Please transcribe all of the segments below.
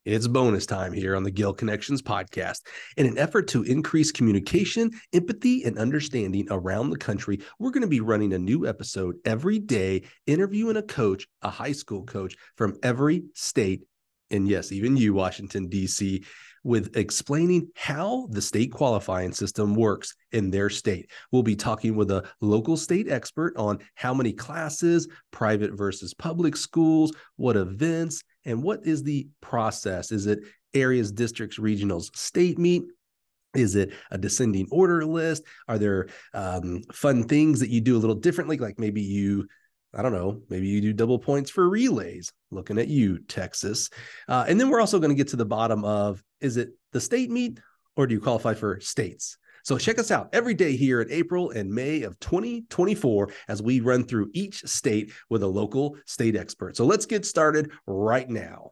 It's bonus time here on the Gill Connections podcast. In an effort to increase communication, empathy, and understanding around the country, we're going to be running a new episode every day, interviewing a coach, a high school coach from every state, and yes, even you, Washington, D.C., with explaining how the state qualifying system works in their state. We'll be talking with a local state expert on how many classes, private versus public schools, what events, and what is the process? Is it areas, districts, regionals, state meet? Is it a descending order list? Are there fun things that you do a little differently? Like maybe I don't know, maybe you do double points for relays. Looking at you, Texas. And then we're also going to get to the bottom of, is it the state meet or do you qualify for states? So check us out every day here in April and May of 2024 as we run through each state with a local state expert. So let's get started right now.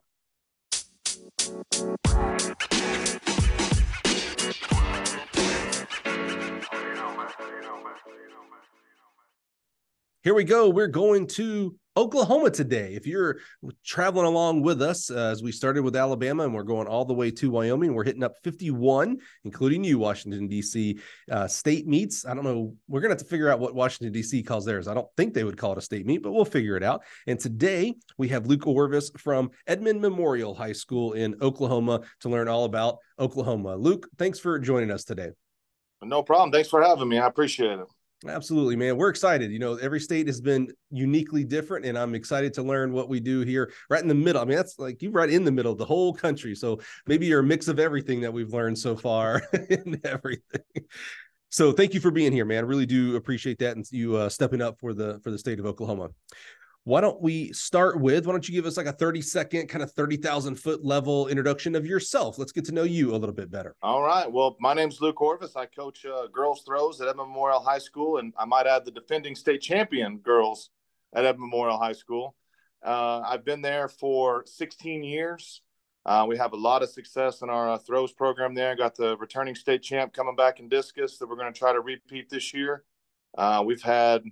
Here we go. We're going to Oklahoma today. If you're traveling along with us, as we started with Alabama and we're going all the way to Wyoming, we're hitting up 51, including you, Washington, D.C. State meets. I don't know. We're going to have to figure out what Washington, D.C. calls theirs. I don't think they would call it a state meet, but we'll figure it out. And today we have Luke Orvis from Edmond Memorial High School in Oklahoma to learn all about Oklahoma. Luke, thanks for joining us today. No problem. Thanks for having me. I appreciate it. Absolutely, man. We're excited. You know, every state has been uniquely different, and I'm excited to learn what we do here right in the middle. I mean, that's like you're right in the middle of the whole country. So maybe you're a mix of everything that we've learned so far and everything. So thank you for being here, man. I really do appreciate that and you stepping up for the state of Oklahoma. Why don't you give us like a 30-second, kind of 30,000-foot level introduction of yourself? Let's get to know you a little bit better. All right. Well, my name's Luke Orvis. I coach girls throws at Edmond Memorial High School, and I might add the defending state champion girls at Edmond Memorial High School. I've been there for 16 years. We have a lot of success in our throws program there. Got the returning state champ coming back in discus that we're going to try to repeat this year. We've had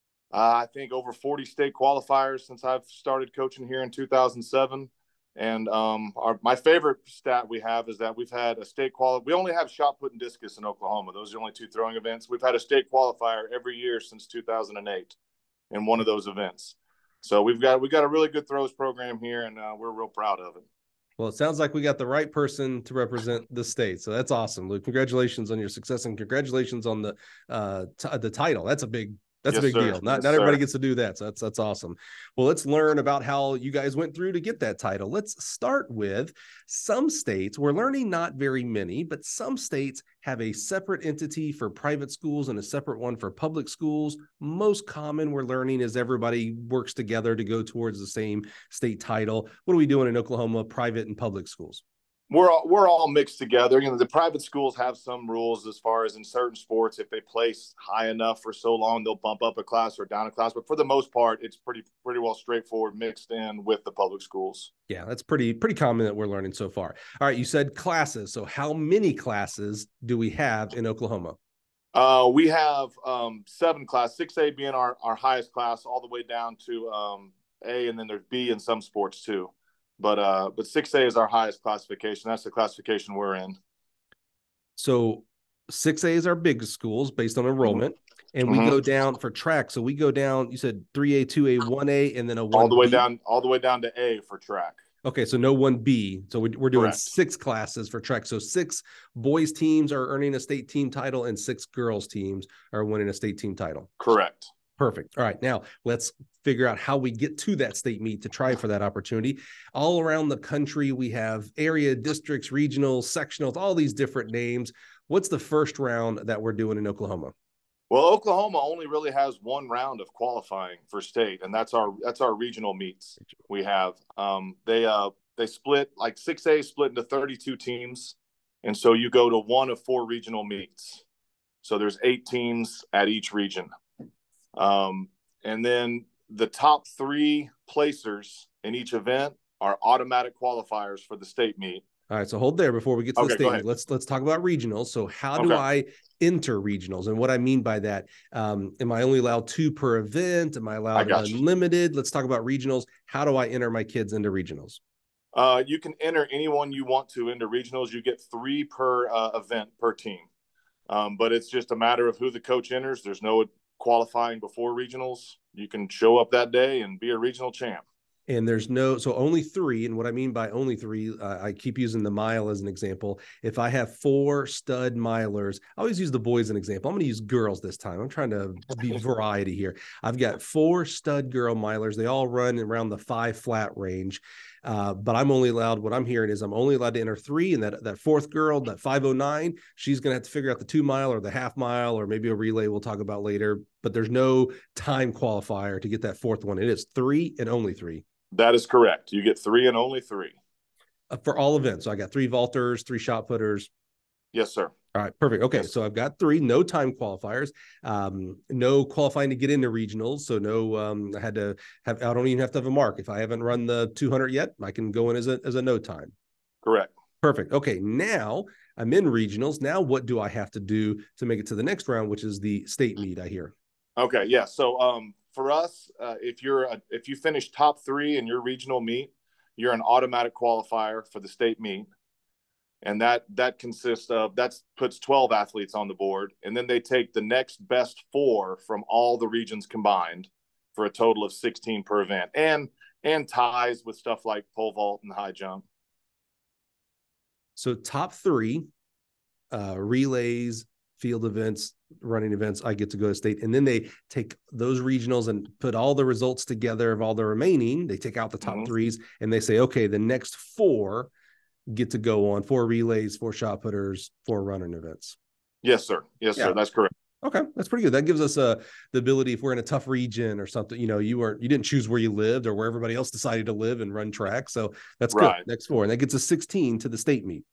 I think over 40 state qualifiers since I've started coaching here in 2007. And my favorite stat we have is that we've had a state We only have shot put and discus in Oklahoma. Those are the only two throwing events. We've had a state qualifier every year since 2008 in one of those events. So we've got a really good throws program here, and we're real proud of it. Well, it sounds like we got the right person to represent the state. So that's awesome, Luke. Congratulations on your success and congratulations on the title. That's a big deal. Not everybody gets to do that. So that's awesome. Well, let's learn about how you guys went through to get that title. Let's start with some states. We're learning not very many, but some states have a separate entity for private schools and a separate one for public schools. Most common we're learning is everybody works together to go towards the same state title. What are we doing in Oklahoma, private and public schools? We're all mixed together. You know, the private schools have some rules as far as in certain sports, if they place high enough for so long, they'll bump up a class or down a class. But for the most part, it's pretty well straightforward mixed in with the public schools. Yeah, that's pretty common that we're learning so far. All right, you said classes. So how many classes do we have in Oklahoma? We have 7 classes, 6A being our highest class, all the way down to A, and then there's B in some sports too. But 6A is our highest classification. That's the classification we're in. So 6A is our biggest schools based on enrollment. And we go down for track. So we go down, you said 3A, 2A, 1A, and then a 1B. All the way down to A for track. Okay, so no 1B. So we're doing Correct. 6 classes for track. So 6 boys teams are earning a state team title and 6 girls teams are winning a state team title. Correct. Perfect. All right. Now let's figure out how we get to that state meet to try for that opportunity. All around the country, we have area, districts, regionals, sectionals, all these different names. What's the first round that we're doing in Oklahoma? Well, Oklahoma only really has one round of qualifying for state, and that's our regional meets we have. They split, like 6A split into 32 teams, and so you go to one of 4 regional meets. So there's 8 teams at each region. And then the top 3 placers in each event are automatic qualifiers for the state meet. All right, so hold there before we get to the state meet. Let's talk about regionals. So how do I enter regionals? And what I mean by that, am I only allowed 2 per event? Am I allowed unlimited? Let's talk about regionals. How do I enter my kids into regionals? You can enter anyone you want to into regionals. You get 3 per event per team. But it's just a matter of who the coach enters. There's no qualifying before regionals. You can show up that day and be a regional champ. And there's so only 3. And what I mean by only 3, I keep using the mile as an example. If I have 4 stud milers, I always use the boys as an example. I'm going to use girls this time. I'm trying to be variety here. I've got 4 stud girl milers. They all run around the 5 flat range. But I'm only allowed, what I'm hearing is I'm only allowed to enter 3. And that 4th girl, that 509, she's going to have to figure out the 2 mile or the half mile, or maybe a relay we'll talk about later. But there's no time qualifier to get that 4th one. It is 3 and only 3. That is correct. You get 3 and only 3. For all events. So I got 3 vaulters, 3 shot putters. Yes, sir. All right, perfect. Okay, yes. So I've got 3, no time qualifiers, no qualifying to get into regionals. So no, I don't even have to have a mark. If I haven't run the 200 yet, I can go in as a no time. Correct. Perfect. Okay, now I'm in regionals. Now what do I have to do to make it to the next round, which is the state meet, I hear? Okay, yeah. So for us, if you finish top 3 in your regional meet, you're an automatic qualifier for the state meet. And that consists of, that puts 12 athletes on the board. And then they take the next best 4 from all the regions combined for a total of 16 per event, and ties with stuff like pole vault and high jump. So top 3, relays, field events, running events, I get to go to state. And then they take those regionals and put all the results together of all the remaining. They take out the top 3s and they say, okay, the next 4 get to go on 4 relays, 4 shot putters, 4 running events. Yes, sir. Yes, sir. That's correct. Okay, that's pretty good. That gives us the ability, if we're in a tough region or something, you didn't choose where you lived or where everybody else decided to live and run track. So that's good. Right. Next 4. And that gets us 16 to the state meet.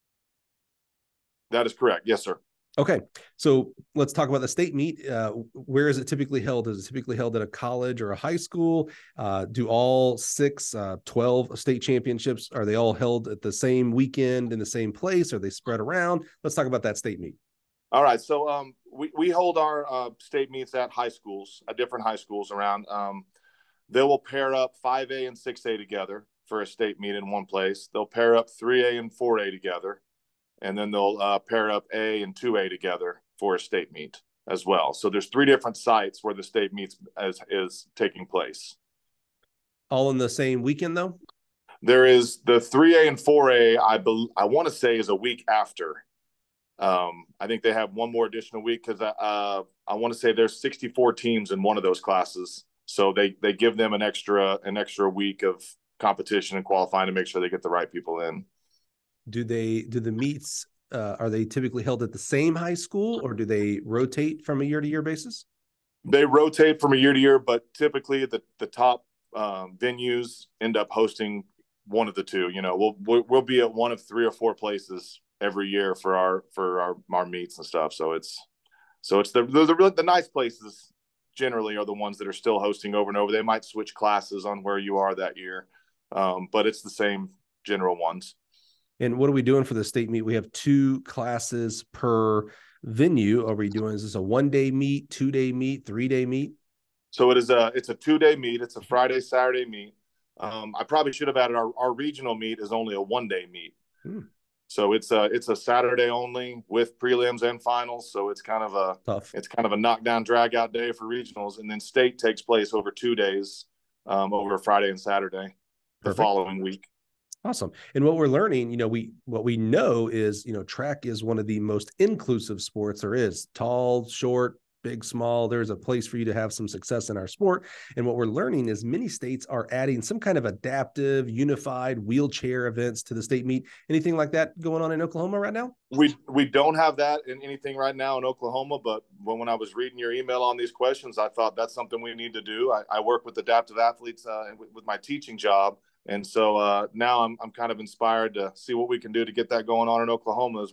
That is correct. Yes, sir. Okay, so let's talk about the state meet. Where is it typically held? Is it typically held at a college or a high school? Do all 12 state championships, are they all held at the same weekend in the same place? Are they spread around? Let's talk about that state meet. All right, so we hold our state meets at high schools, at different high schools around. They will pair up 5A and 6A together for a state meet in one place. They'll pair up 3A and 4A together. And then they'll pair up A and 2A together for a state meet as well. So there's 3 different sites where the state meets is taking place. All in the same weekend, though? There is the 3A and 4A, I want to say, is a week after. I think they have one more additional week because I want to say there's 64 teams in one of those classes. So they give them an extra week of competition and qualifying to make sure they get the right people in. Do the meets, are they typically held at the same high school, or do they rotate from a year-to-year basis? They rotate from a year to year, but typically the top venues end up hosting one of the 2. You know, we'll be at one of 3 or 4 places every year for our meets and stuff. So it's the nice places generally are the ones that are still hosting over and over. They might switch classes on where you are that year, but it's the same general ones. And what are we doing for the state meet? We have 2 classes per venue. Are we doing, is this a 1-day meet, 2-day meet, 3-day meet? So it's a 2-day meet. It's a Friday, Saturday meet. I probably should have added our regional meet is only a 1-day meet. So it's a Saturday only with prelims and finals. So it's kind of a knockdown drag out day for regionals. And then state takes place over 2 days, over Friday and Saturday, the following week. Awesome. And what we're learning, what we know is, track is one of the most inclusive sports there is. Tall, short, big, small, there's a place for you to have some success in our sport. And what we're learning is many states are adding some kind of adaptive, unified wheelchair events to the state meet. Anything like that going on in Oklahoma right now? We don't have that in anything right now in Oklahoma, but when I was reading your email on these questions, I thought that's something we need to do. I work with adaptive athletes with my teaching job. And so now I'm kind of inspired to see what we can do to get that going on in Oklahoma as well.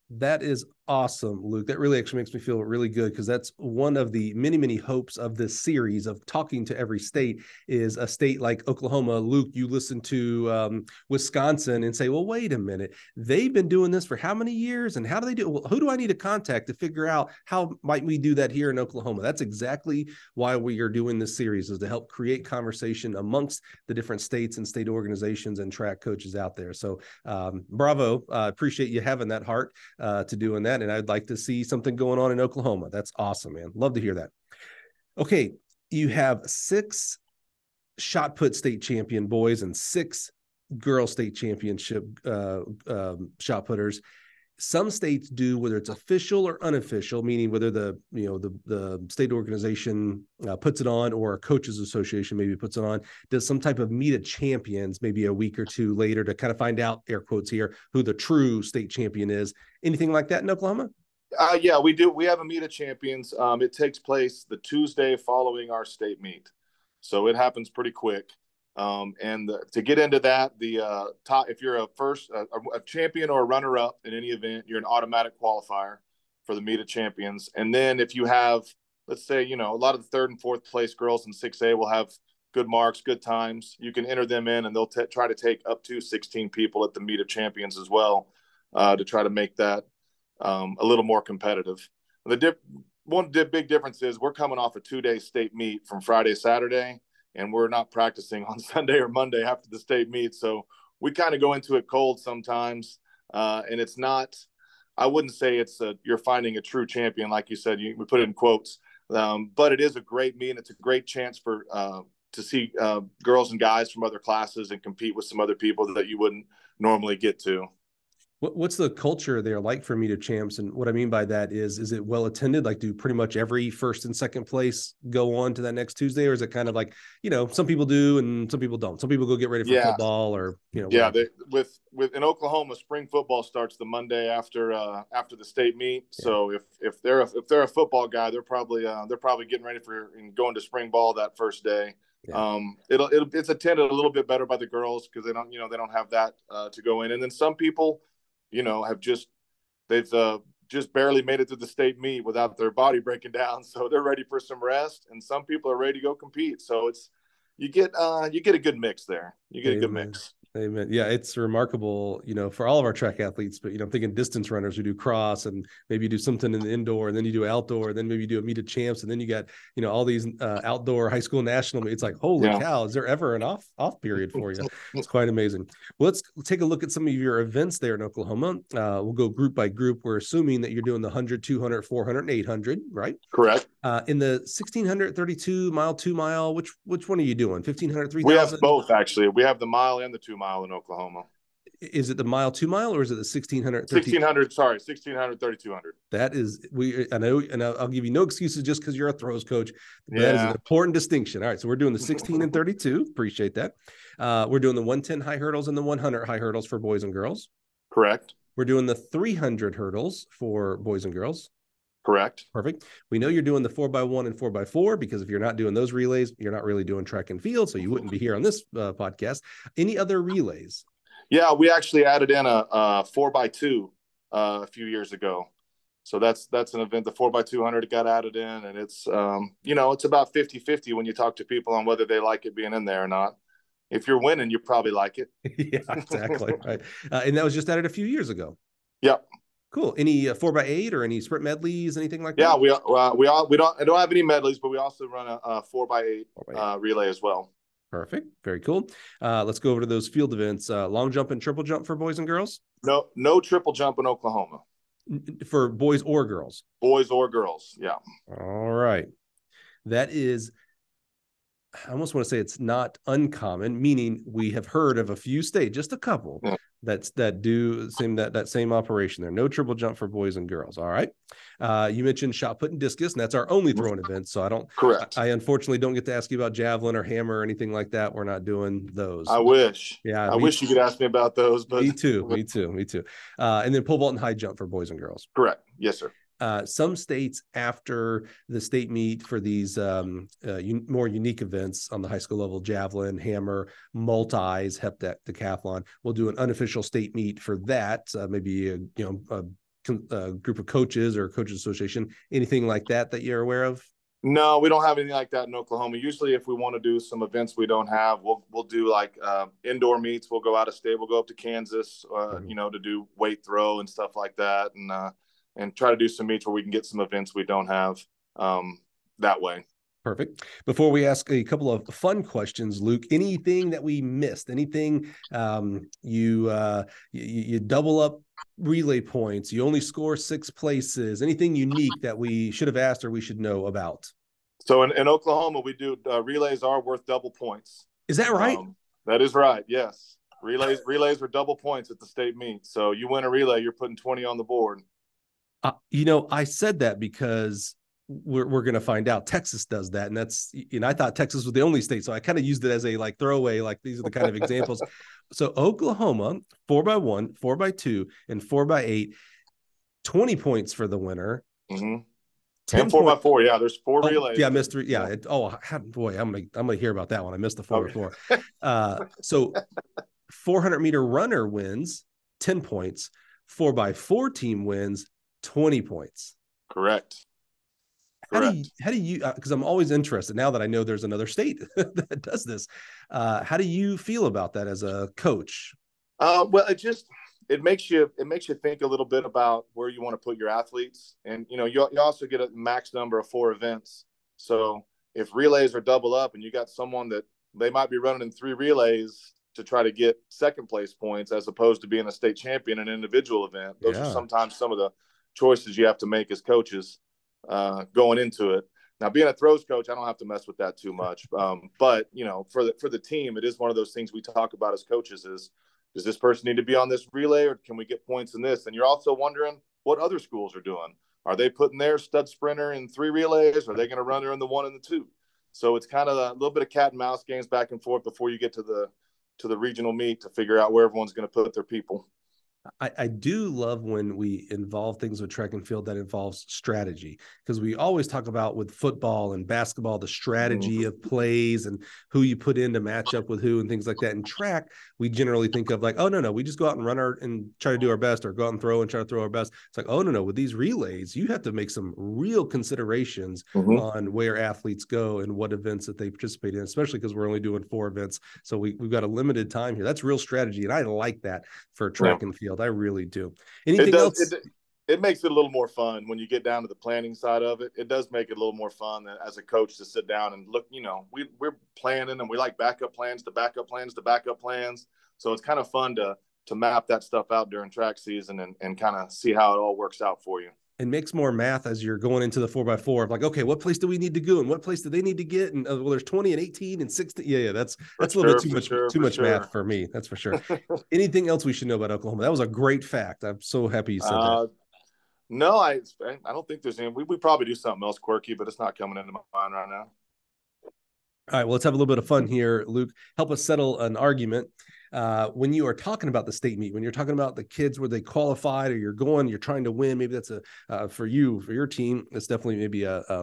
That is awesome, Luke. That really actually makes me feel really good, because that's one of the many, many hopes of this series of talking to every state. Is a state like Oklahoma. Luke, you listen to Wisconsin and say, well, wait a minute. They've been doing this for how many years, and how do they do it? Well, who do I need to contact to figure out how might we do that here in Oklahoma? That's exactly why we are doing this series, is to help create conversation amongst the different states and state organizations and track coaches out there. So bravo. Appreciate you having that heart to doing that. And I'd like to see something going on in Oklahoma. That's awesome, man. Love to hear that. Okay. You have 6 shot put state champion boys and 6 girl state championship shot putters. Some states do, whether it's official or unofficial, meaning whether the state organization puts it on, or a coaches association maybe puts it on, does some type of meet of champions maybe a week or two later to kind of find out, air quotes here, who the true state champion is. Anything like that in Oklahoma? Yeah, we do. We have a meet of champions. It takes place the Tuesday following our state meet, so it happens pretty quick. To get into that, the top, if you're a champion or a runner up in any event, you're an automatic qualifier for the meet of champions. And then if you have, let's say, a lot of the 3rd and 4th place girls in 6A will have good marks, good times. You can enter them in, and they'll try to take up to 16 people at the meet of champions as well, to try to make that a little more competitive. One big difference is we're coming off a 2-day state meet from Friday, Saturday, and we're not practicing on Sunday or Monday after the state meet. So we kind of go into it cold sometimes. And it's not, I wouldn't say you're finding a true champion. Like you said, we put it in quotes, but it is a great meet. It's a great chance to see girls and guys from other classes and compete with some other people that you wouldn't normally get to. What's the culture there like for meet of champs? And what I mean by that is it well attended? Like, do pretty much every 1st and 2nd place go on to that next Tuesday? Or is it kind of like, some people do and some people don't? Some people go get ready for football, or, Yeah. In Oklahoma, spring football starts the Monday after the state meet. Yeah. So if they're a football guy, they're probably getting ready for and going to spring ball that first day. Yeah. It's attended a little bit better by the girls, because they don't have that to go in. And then some people, they've just barely made it to the state meet without their body breaking down. So they're ready for some rest, and some people are ready to go compete. So you get a good mix there. You get a good mix. Amen. Yeah, it's remarkable, for all of our track athletes, but, I'm thinking distance runners who do cross, and maybe you do something in the indoor, and then you do outdoor, and then maybe you do a meet of champs, and then you got, all these outdoor high school national meets. It's like, holy cow, is there ever an off period for you? It's quite amazing. Well, let's take a look at some of your events there in Oklahoma. We'll go group by group. We're assuming that you're doing the 100, 200, 400, and 800, right? Correct. In the 1600, 32 mile, 2 mile, which one are you doing? 1500, 3000? We have both, actually. We have the mile and the 2 mile in Oklahoma. Is it the mile, 2 mile, or is it the 1600? 1600, sorry, 1600, 3200. That is, I know, and I'll give you no excuses just because you're a throws coach. That is an important distinction. All right, so we're doing the 16 and 32. Appreciate that. We're doing the 110 high hurdles and the 100 high hurdles for boys and girls. Correct. We're doing the 300 hurdles for boys and girls. Correct. Perfect. We know you're doing the 4x1 and 4x4, because if you're not doing those relays, you're not really doing track and field, so you wouldn't be here on this podcast. Any other relays? Yeah, we actually added in a 4x2 a few years ago. So that's an event. The 4x200 got added in, and it's it's about 50-50 when you talk to people on whether they like it being in there or not. If you're winning, you probably like it. Yeah, exactly. Right. And that was just added a few years ago. Yep. Cool. Any 4x8 or any sprint medleys, anything like that? Yeah, we don't have any medleys, but we also run a 4x8 relay as well. Perfect. Very cool. Let's go over to those field events. Long jump and triple jump for boys and girls? No triple jump in Oklahoma. For boys or girls? Boys or girls, yeah. All right. That is, I almost want to say it's not uncommon, meaning we have heard of a few states, just a couple, that do that same operation there. No triple jump for boys and girls. All right. You mentioned shot put and discus, and that's our only throwing event. So I unfortunately don't get to ask you about javelin or hammer or anything like that. We're not doing those. I wish. Yeah. I wish you could ask me about those. But Me too. And then pole vault and high jump for boys and girls. Correct. Yes, sir. Some states, after the state meet for these more unique events on the high school level, javelin, hammer, multis, hep decathlon, will do an unofficial state meet for that. Maybe a group of coaches or coaches association, anything like that you're aware of? No, we don't have anything like that in Oklahoma. Usually, if we want to do some events we don't have, we'll do like indoor meets. We'll go out of state. We'll go up to Kansas, to do weight throw and stuff like that, and try to do some meets where we can get some events we don't have that way. Perfect. Before we ask a couple of fun questions, Luke, anything that we missed? Anything you double up relay points? You only score 6 places? Anything unique that we should have asked or we should know about? So in Oklahoma, we do relays are worth double points. Is that right? That is right. Yes. Relays are double points at the state meet. So you win a relay, you're putting 20 on the board. I said that because we're going to find out Texas does that. And I thought Texas was the only state. So I kind of used it as a throwaway, these are the kind of examples. So Oklahoma, 4x1, 4x2, and 4x8, 20 points for the winner. Mm-hmm. 10 4x4. Yeah. There's 4 relays. Yeah. I missed 3. Yeah. I'm going to hear about that one. I missed the 4x4. So 400-meter runner wins 10 points, 4x4 team wins 20 points. Correct. How do you, because I'm always interested now that I know there's another state that does this. How do you feel about that as a coach? Well, it makes you think a little bit about where you want to put your athletes. And, you also get a max number of 4 events. So if relays are double up and you got someone that they might be running in 3 relays to try to get second place points, as opposed to being a state champion in an individual event, those are sometimes some of the choices you have to make as coaches going into it. Now, being a throws coach, I don't have to mess with that too much. But for the team, it is one of those things we talk about as coaches is, does this person need to be on this relay, or can we get points in this? And you're also wondering what other schools are doing. Are they putting their stud sprinter in 3 relays? Are they going to run her in the 1 and the 2? So it's kind of a little bit of cat and mouse games back and forth before you get to the regional meet to figure out where everyone's going to put their people. I do love when we involve things with track and field that involves strategy, because we always talk about with football and basketball, the strategy of plays and who you put in to match up with who and things like that. In track, we generally think of oh, no, we just go out and run and try to do our best, or go out and throw and try to throw our best. It's oh, no, with these relays, you have to make some real considerations on where athletes go and what events that they participate in, especially because we're only doing 4 events. So we've got a limited time here. That's real strategy. And I like that for track and field. I really do. Anything else? It makes it a little more fun when you get down to the planning side of it. It does make it a little more fun as a coach to sit down and look. We're planning, and we like backup plans to backup plans to backup plans. So it's kind of fun to map that stuff out during track season and kind of see how it all works out for you. It makes more math as you're going into the 4x4 of okay, what place do we need to go and what place do they need to get? And there's 20 and 18 and 16. Yeah. That's a little bit too much math for me. That's for sure. Anything else we should know about Oklahoma? That was a great fact. I'm so happy you said that. No, I don't think there's any. We probably do something else quirky, but it's not coming into my mind right now. All right, well, let's have a little bit of fun here, Luke. Help us settle an argument. When you are talking about the state meet, when you're talking about the kids where they qualified, or you're trying to win, maybe that's for your team, it's definitely maybe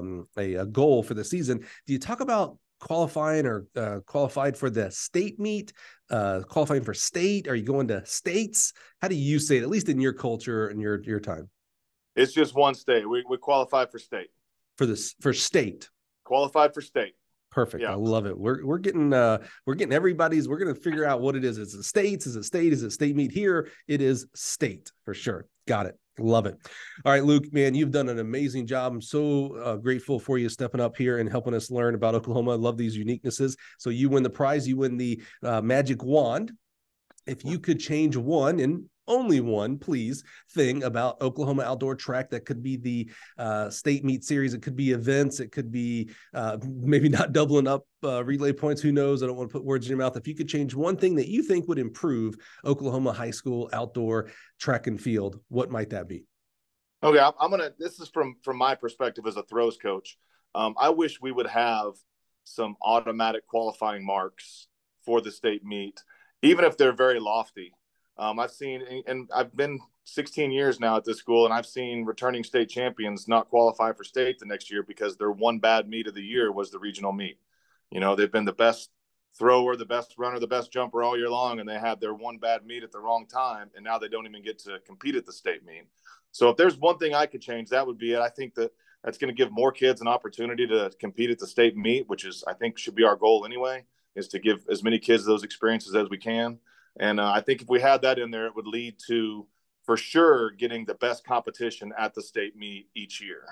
a goal for the season. Do you talk about qualifying or qualified for the state meet, qualifying for state? Are you going to states? How do you say it, at least in your culture and your time? It's just one state. We qualify for state. For state. Qualified for state. Perfect. Yeah. I love it. We're getting everybody's. We're going to figure out what it is. Is it states? Is it state? Is it state meet? Here it is state for sure. Got it. Love it. All right, Luke, man, you've done an amazing job. I'm so grateful for you stepping up here and helping us learn about Oklahoma. I love these uniquenesses. So you win the prize. You win the magic wand. If you could change one, and only one, please, thing about Oklahoma outdoor track, that could be the state meet series. It could be events. It could be maybe not doubling up relay points. Who knows? I don't want to put words in your mouth. If you could change one thing that you think would improve Oklahoma high school outdoor track and field, what might that be? Okay, this is from my perspective as a throws coach. I wish we would have some automatic qualifying marks for the state meet, even if they're very lofty. I've seen, and I've been 16 years now at this school, and I've seen returning state champions not qualify for state the next year because their one bad meet of the year was the regional meet. They've been the best thrower, the best runner, the best jumper all year long, and they had their one bad meet at the wrong time, and now they don't even get to compete at the state meet. So if there's one thing I could change, that would be it. I think that's going to give more kids an opportunity to compete at the state meet, which is, I think, should be our goal anyway, is to give as many kids those experiences as we can. And I think if we had that in there, it would lead to, for sure, getting the best competition at the state meet each year.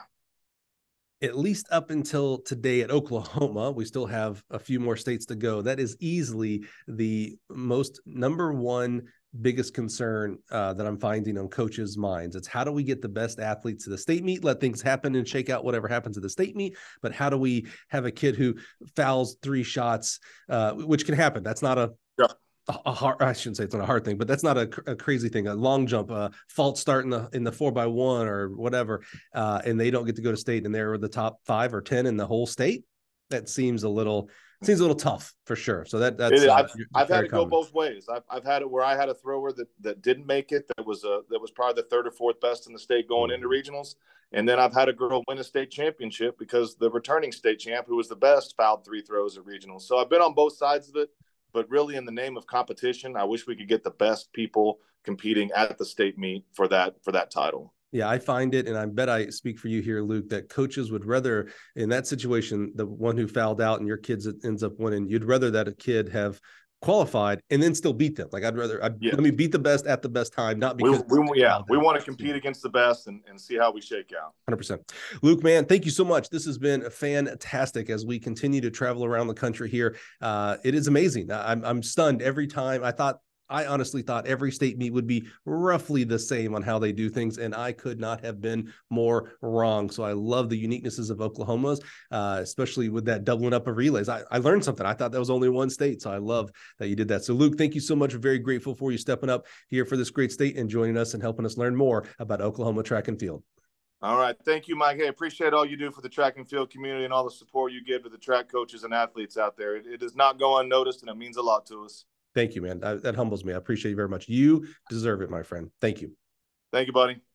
At least up until today at Oklahoma, we still have a few more states to go. That is easily the most number one biggest concern that I'm finding on coaches' minds. It's how do we get the best athletes to the state meet, let things happen and shake out whatever happens at the state meet. But how do we have a kid who fouls 3 shots, which can happen? That's not a hard, I shouldn't say it's not a hard thing, but that's not a crazy thing. A long jump, a false start in the 4x1 or whatever, and they don't get to go to state, and they're the top 5 or 10 in the whole state. That seems a little tough for sure. So that's I've had it go both ways. I've had it where I had a thrower that didn't make it. That was probably the 3rd or 4th best in the state going into regionals. And then I've had a girl win a state championship because the returning state champ, who was the best, fouled 3 throws at regionals. So I've been on both sides of it. But really, in the name of competition, I wish we could get the best people competing at the state meet for that title. Yeah, I find it, and I bet I speak for you here, Luke, that coaches would rather, in that situation, the one who fouled out and your kids ends up winning, you'd rather that a kid have qualified and then still beat them. Like let me beat the best at the best time, not because we want to compete against the best and see how we shake out. 100%. Luke, man, thank you so much. This has been fantastic as we continue to travel around the country here. It is amazing. I'm stunned every time. I honestly thought every state meet would be roughly the same on how they do things, and I could not have been more wrong. So I love the uniquenesses of Oklahoma's, especially with that doubling up of relays. I learned something. I thought that was only one state, so I love that you did that. So, Luke, thank you so much. We're very grateful for you stepping up here for this great state and joining us and helping us learn more about Oklahoma track and field. All right. Thank you, Mike. Hey, appreciate all you do for the track and field community and all the support you give to the track coaches and athletes out there. It does not go unnoticed, and it means a lot to us. Thank you, man. That humbles me. I appreciate you very much. You deserve it, my friend. Thank you. Thank you, buddy.